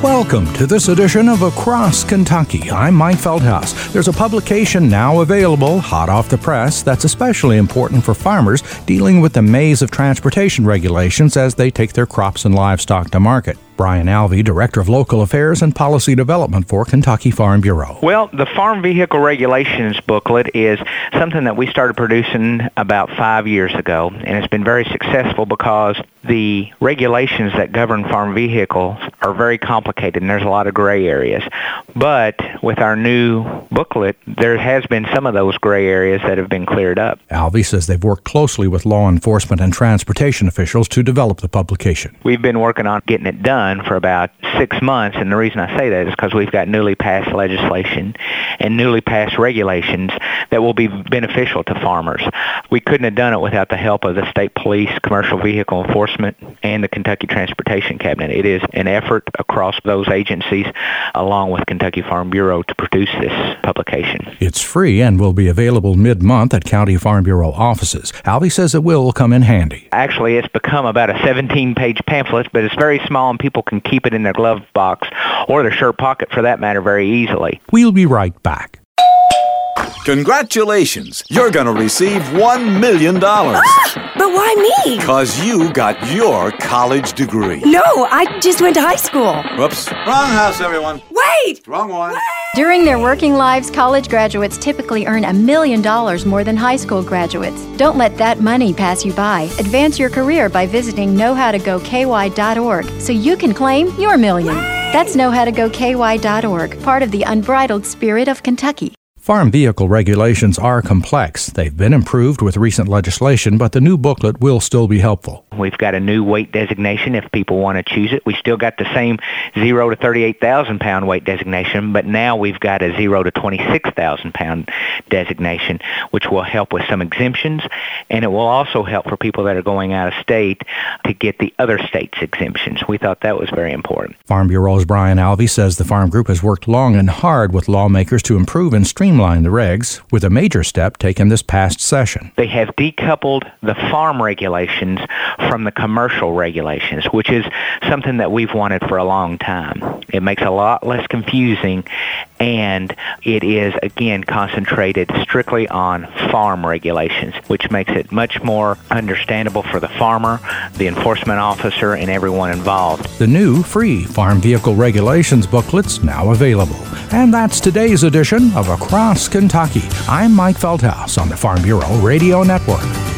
Welcome to this edition of Across Kentucky. I'm Mike Feldhaus. There's a publication now available, hot off the press, that's especially important for farmers dealing with the maze of transportation regulations as they take their crops and livestock to market. Brian Alvey, Director of Local Affairs and Policy Development for Kentucky Farm Bureau. Well, the Farm Vehicle Regulations booklet is something that we started producing about 5 years ago, and it's been very successful because the regulations that govern farm vehicles are very complicated, and there's a lot of gray areas. But with our new booklet, there has been some of those gray areas that have been cleared up. Alvey says they've worked closely with law enforcement and transportation officials to develop the publication. We've been working on getting it done for about 6 months, and the reason I say that is because we've got newly passed legislation and newly passed regulations that will be beneficial to farmers. We couldn't have done it without the help of the state police, commercial vehicle enforcement, and the Kentucky Transportation Cabinet. It is an effort across those agencies along with Kentucky Farm Bureau to produce this publication. It's free and will be available mid-month at County Farm Bureau offices. Alvey says it will come in handy. Actually, it's become about a 17-page pamphlet, but it's very small and people can keep it in their glove box or their shirt pocket for that matter very easily. We'll be right back. Congratulations! You're going to receive $1 million. But why me? Because you got your college degree. No, I just went to high school. Whoops. Wrong house, everyone. Wait! Wrong one. During their working lives, college graduates typically earn $1 million more than high school graduates. Don't let that money pass you by. Advance your career by visiting knowhowtogoky.org so you can claim your million. That's knowhowtogoky.org, part of the unbridled spirit of Kentucky. Farm vehicle regulations are complex. They've been improved with recent legislation, but the new booklet will still be helpful. We've got a new weight designation if people want to choose it. We still got the same 0 to 38,000 pound weight designation, but now we've got a 0 to 26,000 pound designation, which will help with some exemptions, and it will also help for people that are going out of state to get the other states' exemptions. We thought that was very important. Farm Bureau's Brian Alvey says the Farm Group has worked long and hard with lawmakers to improve and streamline the regs, with a major step taken this past session. They have decoupled the farm regulations from the commercial regulations, which is something that we've wanted for a long time. It makes a lot less confusing, and it is, again, concentrated strictly on farm regulations, which makes it much more understandable for the farmer, the enforcement officer, and everyone involved. The new free Farm Vehicle Regulations booklet's now available. And that's today's edition of Across Kentucky. I'm Mike Feldhaus on the Farm Bureau Radio Network.